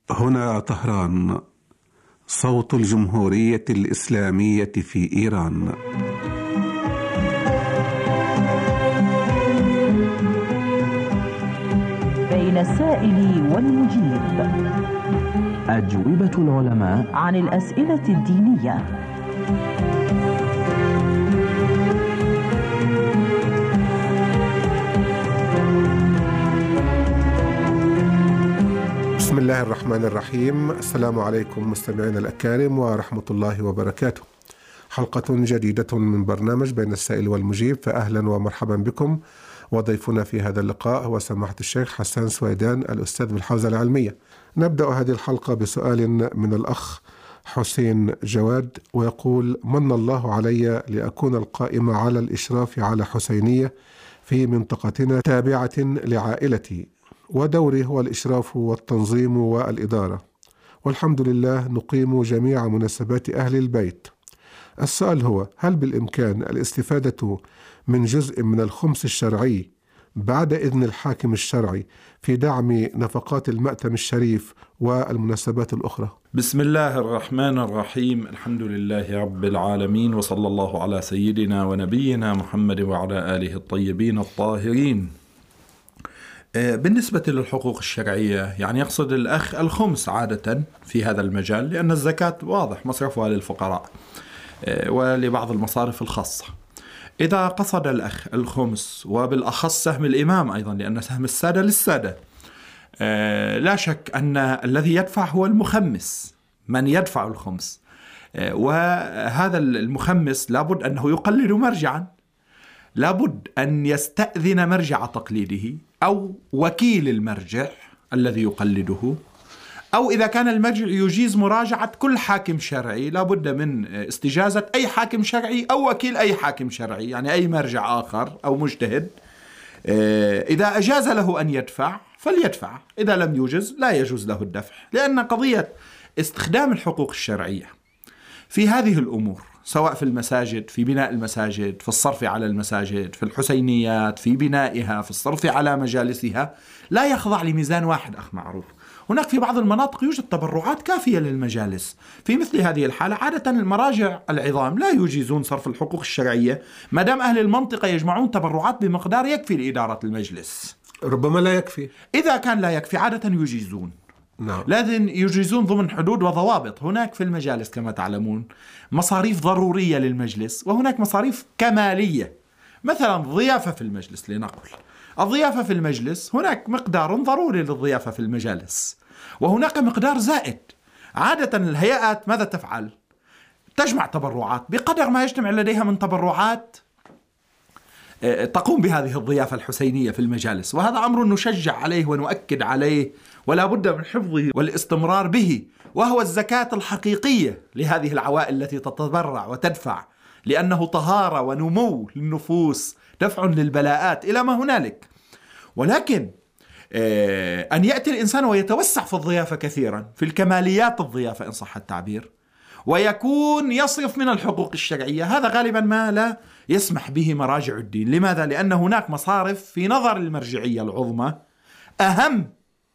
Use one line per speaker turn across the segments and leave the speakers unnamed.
هنا طهران، صوت الجمهورية الإسلامية في إيران.
بين السائل والمجيب،
أجوبة العلماء
عن الأسئلة الدينية.
بسم الله الرحمن الرحيم. السلام عليكم مستمعينا الأكارم ورحمة الله وبركاته. حلقة جديدة من برنامج بين السائل والمجيب، فأهلا ومرحبا بكم. وضيفنا في هذا اللقاء هو سماحة الشيخ حسان سويدان، الأستاذ بالحوزة العلمية. نبدأ هذه الحلقة بسؤال من الأخ حسين جواد، ويقول: من الله علي لأكون القائم على الإشراف على حسينية في منطقتنا تابعة لعائلتي، ودوري هو الإشراف والتنظيم والإدارة، والحمد لله نقيم جميع مناسبات أهل البيت. السؤال هو: هل بالإمكان الاستفادة من جزء من الخمس الشرعي بعد إذن الحاكم الشرعي في دعم نفقات المأتم الشريف والمناسبات الأخرى؟
بسم الله الرحمن الرحيم. الحمد لله رب العالمين، وصلى الله على سيدنا ونبينا محمد وعلى آله الطيبين الطاهرين. بالنسبة للحقوق الشرعية، يعني يقصد الأخ الخمس عادة في هذا المجال، لأن الزكاة واضح مصرفها للفقراء ولبعض المصارف الخاصة. إذا قصد الأخ الخمس، وبالأخص سهم الإمام أيضا، لأن سهم السادة للسادة، لا شك أن الذي يدفع هو المخمس، من يدفع الخمس، وهذا المخمس لابد أنه يقلد مرجعا، لابد أن يستأذن مرجع تقليده أو وكيل المرجع الذي يقلده، أو إذا كان المرجع يجيز مراجعة كل حاكم شرعي لابد من استجازة أي حاكم شرعي أو وكيل أي حاكم شرعي، يعني أي مرجع آخر أو مجتهد. إذا أجاز له أن يدفع فليدفع، إذا لم يجز لا يجوز له الدفع، لأن قضية استخدام الحقوق الشرعية في هذه الأمور، سواء في المساجد، في بناء المساجد، في الصرف على المساجد، في الحسينيات، في بنائها، في الصرف على مجالسها، لا يخضع لميزان واحد. أخ معروف، هناك في بعض المناطق يوجد تبرعات كافية للمجالس. في مثل هذه الحالة عادة المراجع العظام لا يجيزون صرف الحقوق الشرعية ما دام أهل المنطقة يجمعون تبرعات بمقدار يكفي لإدارة المجلس.
ربما لا يكفي.
إذا كان لا يكفي عادة يجيزون.
نعم.
لازم يجيزون ضمن حدود وضوابط. هناك في المجالس كما تعلمون مصاريف ضرورية للمجلس، وهناك مصاريف كمالية. مثلا ضيافة في المجلس، لنقل الضيافة في المجلس هناك مقدار ضروري للضيافة في المجالس، وهناك مقدار زائد. عادة الهيئات ماذا تفعل؟ تجمع تبرعات بقدر ما يجتمع لديها من تبرعات تقوم بهذه الضيافة الحسينية في المجالس، وهذا أمر نشجع عليه ونؤكد عليه، ولا بد من حفظه والاستمرار به، وهو الزكاة الحقيقية لهذه العوائل التي تتبرع وتدفع، لأنه طهارة ونمو للنفوس، دفع للبلاءات إلى ما هنالك. ولكن أن يأتي الإنسان ويتوسع في الضيافة كثيرا، في الكماليات الضيافة إن صح التعبير، ويكون يصرف من الحقوق الشرعية، هذا غالبا ما لا يسمح به مراجع الدين. لماذا؟ لأن هناك مصارف في نظر المرجعية العظمى أهم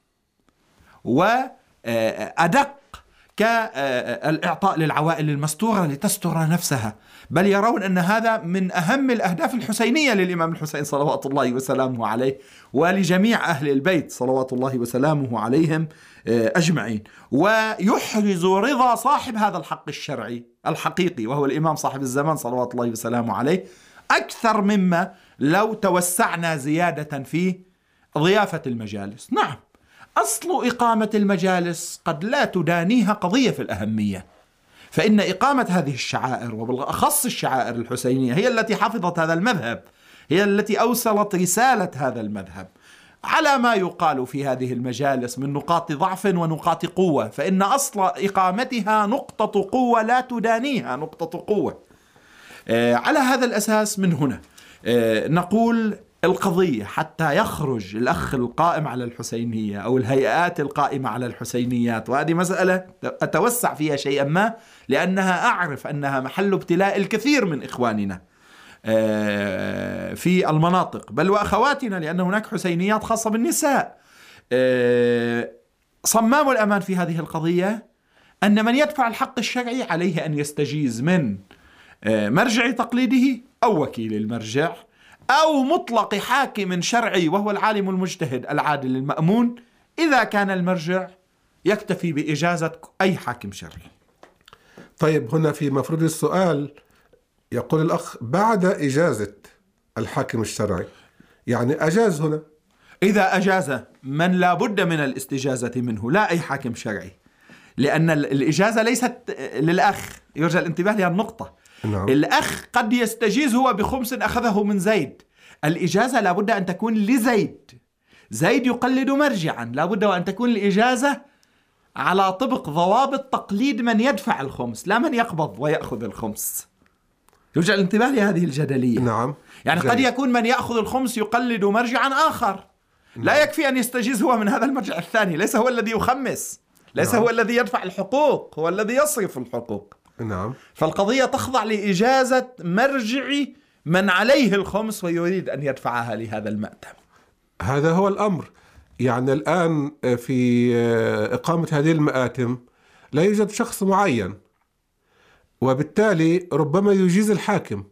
وأدق كالإعطاء للعوائل المستورة لتستر نفسها، بل يرون أن هذا من أهم الأهداف الحسينية للإمام الحسين صلوات الله وسلامه عليه، ولجميع أهل البيت صلوات الله وسلامه عليهم أجمعين. ويحرز رضا صاحب هذا الحق الشرعي الحقيقي، وهو الإمام صاحب الزمان صلوات الله وسلامه عليه، أكثر مما لو توسعنا زيادة في ضيافة المجالس. نعم، أصل إقامة المجالس قد لا تدانيها قضية في الأهمية، فإن إقامة هذه الشعائر، وبالأخص الشعائر الحسينية، هي التي حفظت هذا المذهب، هي التي أوصلت رسالة هذا المذهب على ما يقال في هذه المجالس من نقاط ضعف ونقاط قوة، فإن أصل إقامتها نقطة قوة لا تدانيها نقطة قوة. على هذا الأساس من هنا نقول القضية حتى يخرج الأخ القائم على الحسينية أو الهيئات القائمة على الحسينيات، وهذه مسألة أتوسع فيها شيئا ما، لأنها أعرف أنها محل ابتلاء الكثير من إخواننا في المناطق، بل وأخواتنا، لأن هناك حسينيات خاصة بالنساء. صمام الأمان في هذه القضية أن من يدفع الحق الشرعي عليه أن يستجيز من مرجع تقليده أو وكيل المرجع أو مطلق حاكم شرعي وهو العالم المجتهد العادل المأمون، إذا كان المرجع يكتفي بإجازة أي حاكم شرعي.
طيب، هنا في مفروض السؤال يقول الأخ بعد إجازة الحاكم الشرعي، يعني أجاز هنا.
إذا أجاز من لا بد من الاستجازة منه، لا أي حاكم شرعي، لأن الإجازة ليست للأخ، يرجى الانتباه لهذه النقطة.
نعم.
الأخ قد يستجيز هو بخمس أخذه من زيد، الإجازة لا بد أن تكون لزيد. زيد يقلد مرجعا، لا بد أن تكون الإجازة على طبق ضوابط تقليد من يدفع الخمس، لا من يقبض ويأخذ الخمس. يرجى الانتباه لهذه الجدلية.
نعم.
يعني قد يكون من يأخذ الخمس يقلد مرجعا آخر، لا يكفي أن يستجيز هو من هذا المرجع الثاني، ليس هو الذي يخمس، ليس هو الذي يدفع الحقوق، هو الذي يصرف الحقوق.
نعم.
فالقضية تخضع لإجازة مرجع من عليه الخمس ويريد أن يدفعها لهذا المأتم.
هذا هو الأمر. يعني الآن في إقامة هذه المآتم لا يوجد شخص معين، وبالتالي ربما يجيز الحاكم،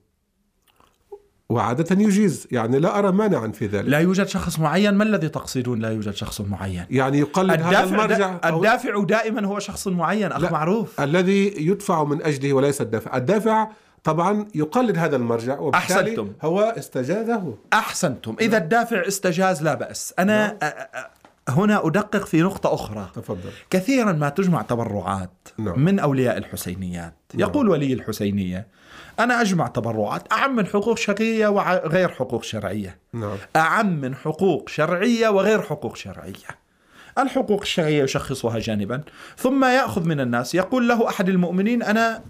وعادة يجيز، يعني لا أرى مانعا في ذلك.
لا يوجد شخص معين؟ ما الذي تقصدون لا يوجد شخص معين؟
يعني يقلد هذا المرجع.
الدافع دائما هو شخص معين، أخ معروف.
الذي يدفع من أجله وليس الدافع. الدافع طبعا يقلد هذا المرجع، وبالتالي
أحسنتم.
هو استجازه.
أحسنتم. إذا الدافع استجاز لا بأس. أنا هنا أدقق في نقطة أخرى.
تفضل.
كثيرا ما تجمع تبرعات من أولياء الحسينيات. يقول ولي الحسينية: أنا أجمع تبرعات أعم من حقوق شرعية وغير حقوق شرعية. أعم من حقوق شرعية وغير حقوق شرعية. الحقوق الشرعية يشخصها جانبا، ثم يأخذ من الناس. يقول له أحد المؤمنين: أنا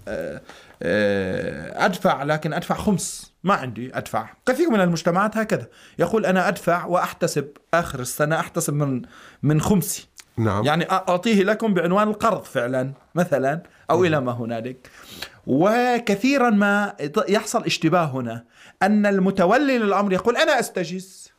أدفع، لكن أدفع خمس، ما عندي أدفع. كثير من المجتمعات هكذا، يقول أنا أدفع وأحتسب آخر السنة، أحتسب من خمسي.
نعم.
يعني أعطيه لكم بعنوان القرض فعلا مثلا، أو إلى ما هنالك. وكثيرا ما يحصل اشتباه هنا، أن المتولي للأمر يقول أنا أستجيز.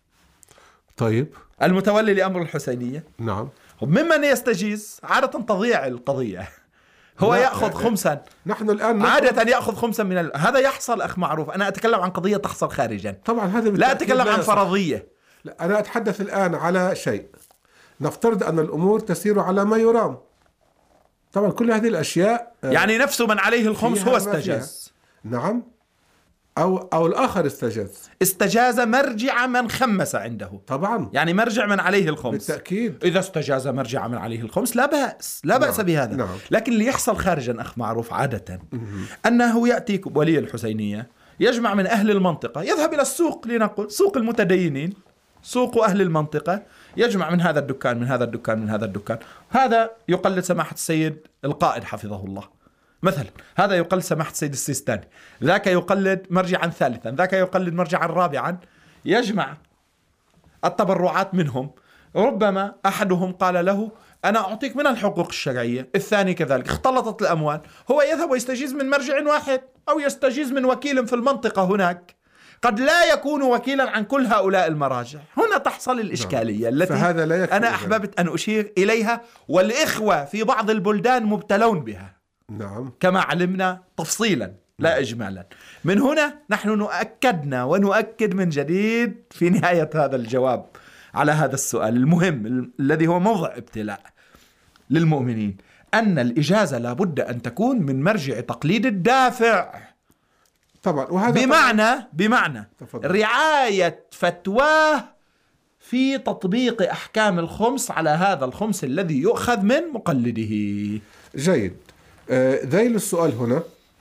طيب،
المتولي لأمر الحسينية،
نعم،
ممن يستجيز عادة تضيع القضية، هو يأخذ خمسا.
نحن الآن
عادة يأخذ خمسا من هذا يحصل أخ معروف. أنا أتكلم عن قضية تحصل خارجا،
طبعا هذا
لا أتكلم عن فرضية.
لا، أنا أتحدث الآن على شيء. نفترض أن الأمور تسير على ما يرام. طبعا كل هذه الأشياء
يعني نفس من عليه الخمس هو استجاز.
نعم. أو الآخر استجاز
مرجع من خمس عنده.
طبعا
يعني مرجع من عليه الخمس
بالتأكيد.
إذا استجاز مرجع من عليه الخمس لا بأس، لا بأس بهذا.
نعم.
لكن اللي يحصل خارجا أخ معروف عادة أنه يأتي ولي الحسينية يجمع من أهل المنطقة، يذهب إلى السوق، لنقل سوق المتدينين، سوق أهل المنطقة، يجمع من هذا الدكان، من هذا الدكان، من هذا الدكان. هذا يقلد سماحة السيد القائد حفظه الله مثلا، هذا يقلد سماحة السيد السيستاني، ذاك يقلد مرجعا ثالثا، ذاك يقلد مرجعا رابعا. يجمع التبرعات منهم. ربما أحدهم قال له أنا أعطيك من الحقوق الشرعية، الثاني كذلك. اختلطت الأموال، هو يذهب ويستجيز من مرجع واحد أو يستجيز من وكيل في المنطقة هناك، قد لا يكون وكيلا عن كل هؤلاء المراجع. هنا تحصل الإشكالية التي أنا أحببت أن أشير إليها، والإخوة في بعض البلدان مبتلون بها.
نعم.
كما علمنا تفصيلا لا إجمالا. من هنا نحن نؤكدنا ونؤكد من جديد في نهاية هذا الجواب على هذا السؤال المهم الذي هو موضع ابتلاء للمؤمنين، أن الإجازة لابد أن تكون من مرجع تقليد الدافع.
طبعا. وهذا
بمعنى رعاية فتواه في تطبيق أحكام الخمس على هذا الخمس الذي يؤخذ من مقلده.
جيد. ذيل السؤال هنا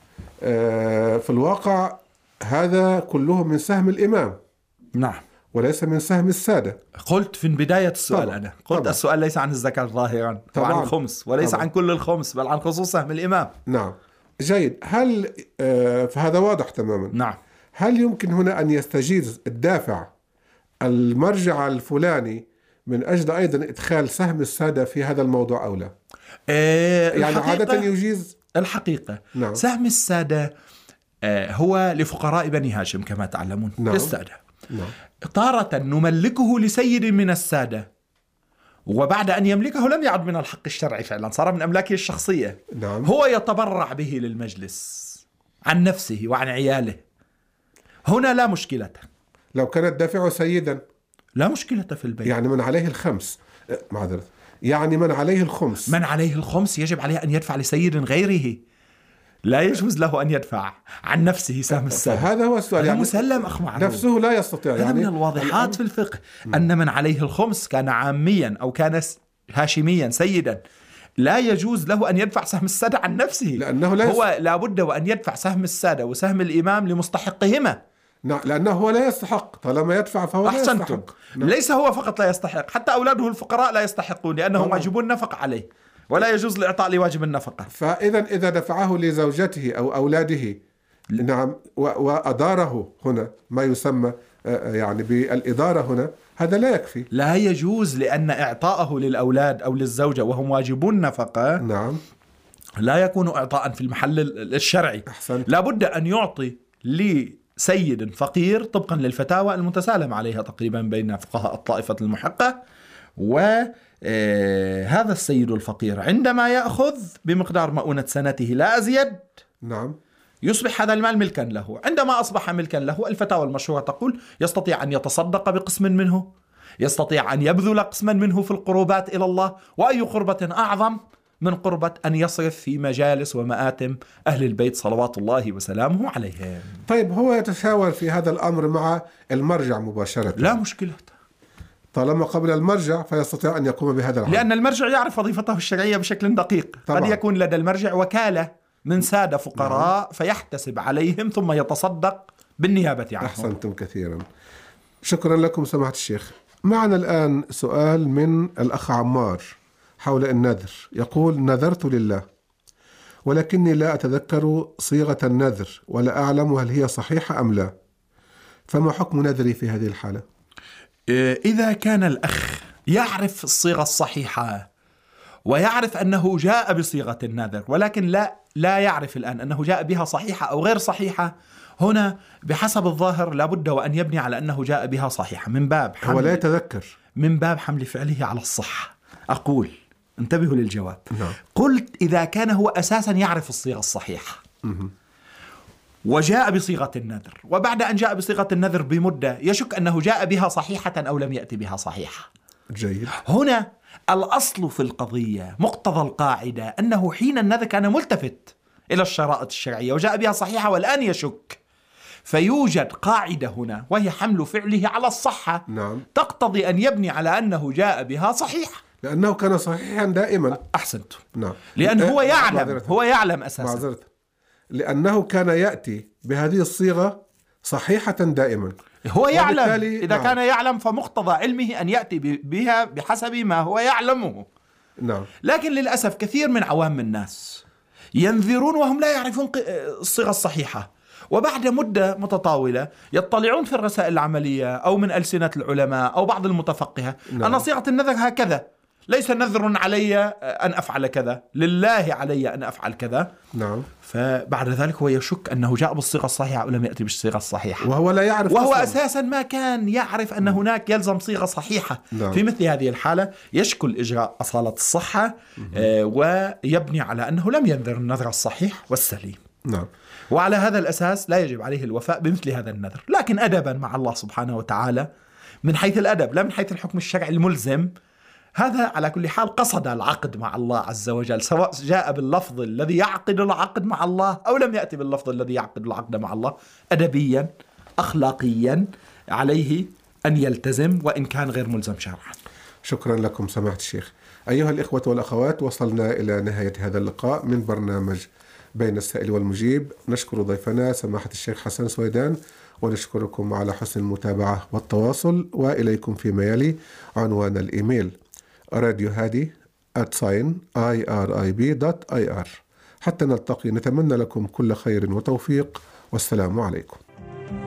في الواقع هذا كله من سهم الإمام.
نعم.
وليس من سهم السادة.
قلت في بداية السؤال طبعا. أنا قلت طبعا. السؤال ليس عن الزكاة ظاهرا، وعن الخمس، وليس طبعا. عن كل الخمس، بل عن خصوص سهم الإمام.
نعم. جيد. هل فهذا واضح تماما.
نعم.
هل يمكن هنا أن يستجيز الدافع المرجع الفلاني من أجل أيضا إدخال سهم السادة في هذا الموضوع أو لا؟ يعني عادة يجيز
الحقيقة.
نعم.
سهم السادة هو لفقراء بني هاشم كما تعلمون.
نعم.
للسادة.
نعم.
تارة نملكه لسيد من السادة، وبعد أن يملكه لم يعد من الحق الشرعي فعلا، صار من أملاكه الشخصية.
نعم.
هو يتبرع به للمجلس عن نفسه وعن عياله، هنا لا مشكلة.
لو كان الدافع سيدا
لا مشكلة في البيع.
يعني من عليه الخمس، معذرة، يعني من عليه الخمس،
من عليه الخمس يجب عليه أن يدفع لسيد غيره، لا يجوز له أن يدفع عن نفسه سهم السادة.
هذا هو السؤال،
هذا
يعني
مسلم أخ معروف،
نفسه لا يستطيع.
هذا
يعني
من الواضحات في الفقه أن من عليه الخمس كان عاميا أو كان هاشميا سيدا، لا يجوز له أن يدفع سهم السادة عن نفسه،
لأنه
هو لابد وأن يدفع سهم السادة وسهم الإمام لمستحقهما.
نعم، لأنه هو لا يستحق، طالما يدفع فهو لا يستحق.
ليس هو فقط لا يستحق، حتى أولاده الفقراء لا يستحقون لأنهم واجبون النفقة عليه، ولا يجوز الإعطاء لواجب النفقة.
إذا دفعه لزوجته أو أولاده، نعم، وأداره هنا ما يسمى يعني بالإدارة هنا، هذا لا يكفي،
لا يجوز، لأن إعطاءه للأولاد أو للزوجة وهم واجبون نفقة،
نعم،
لا يكون إعطاء في المحل الشرعي.
أحسنت.
لا بد أن يعطي لسيد فقير طبقا للفتاوى المتسالم عليها تقريبا بين فقهاء الطائفة المحقة. وهذا السيد الفقير عندما يأخذ بمقدار مؤونة سنته لا أزيد،
نعم،
يصبح هذا المال ملكا له. عندما أصبح ملكا له، الفتاوى المشهورة تقول يستطيع أن يتصدق بقسم منه، يستطيع أن يبذل قسما منه في القربات إلى الله، وأي قربة أعظم من قربة أن يصرف في مجالس ومآتم أهل البيت صلوات الله وسلامه عليهم.
طيب هو يتشاور في هذا الأمر مع المرجع مباشرة؟
لا مشكلة،
طالما قبل المرجع فيستطيع أن يقوم بهذا العمل،
لأن المرجع يعرف وظيفته الشرعية بشكل دقيق.
طبعا.
قد يكون لدى المرجع وكالة من سادة فقراء فيحتسب عليهم ثم يتصدق بالنيابة عنهم.
أحسنتم كثيرا، شكرا لكم سماحة الشيخ. معنا الآن سؤال من الأخ عمار حول النذر، يقول: نذرت لله ولكني لا أتذكر صيغة النذر ولا أعلم هل هي صحيحة أم لا، فما حكم نذري في هذه الحالة؟
إذا كان الأخ يعرف الصيغة الصحيحة ويعرف أنه جاء بصيغة النذر ولكن لا يعرف الآن أنه جاء بها صحيحة أو غير صحيحة، هنا بحسب الظاهر لابد وأن يبني على أنه جاء بها صحيحة من باب حمل،
هو لا يتذكر،
من باب حمل فعله على الصحة. أقول انتبهوا للجواب.
نعم.
قلت إذا كان هو أساسا يعرف الصيغة الصحيحة وجاء بصيغة النذر، وبعد أن جاء بصيغة النذر بمدة يشك أنه جاء بها صحيحة أو لم يأتي بها صحيحة،
جيد.
هنا الأصل في القضية مقتضى القاعدة أنه حين النذر كان ملتفت إلى الشرائط الشرعية وجاء بها صحيحة والآن يشك، فيوجد قاعدة هنا وهي حمل فعله على الصحة.
نعم.
تقتضي أن يبني على أنه جاء بها صحيحة،
لأنه كان صحيحا دائما.
أحسنت.
نعم.
لأن هو يعلم أساسا،
معذرة، لأنه كان يأتي بهذه الصيغة صحيحة دائما،
هو يعلم. إذا
نعم.
كان يعلم فمقتضى علمه أن يأتي بها بحسب ما هو يعلمه.
نعم.
لكن للأسف كثير من عوام الناس ينذرون وهم لا يعرفون الصيغة الصحيحة، وبعد مدة متطاولة يطلعون في الرسائل العملية أو من ألسنة العلماء أو بعض المتفقهة أن صيغة النذر هكذا، ليس نذر علي أن أفعل كذا، لله علي أن أفعل كذا.
نعم.
فبعد ذلك هو يشك أنه جاء بالصيغة الصحيحة أو لم يأتي بالصيغة الصحيحة،
وهو لا يعرف،
وهو أساسا ما كان يعرف أن هناك يلزم صيغة صحيحة.
نعم.
في مثل هذه الحالة يشكل إجراء أصالة الصحة ويبني على أنه لم ينذر النذر الصحيح والسليم.
نعم.
وعلى هذا الأساس لا يجب عليه الوفاء بمثل هذا النذر، لكن أدبا مع الله سبحانه وتعالى، من حيث الأدب لا من حيث الحكم الشرعي الملزم. هذا على كل حال قصد العقد مع الله عز وجل، سواء جاء باللفظ الذي يعقد العقد مع الله أو لم يأتي باللفظ الذي يعقد العقد مع الله، أدبيا أخلاقيا عليه أن يلتزم وإن كان غير ملزم شرعا.
شكرا لكم سماحة الشيخ. أيها الإخوة والأخوات، وصلنا إلى نهاية هذا اللقاء من برنامج بين السائل والمجيب. نشكر ضيفنا سماحة الشيخ حسن سويدان، ونشكركم على حسن المتابعة والتواصل. وإليكم فيما يلي عنوان الإيميل: راديو هادي @irib.ir. حتى نلتقي، نتمنى لكم كل خير وتوفيق، والسلام عليكم.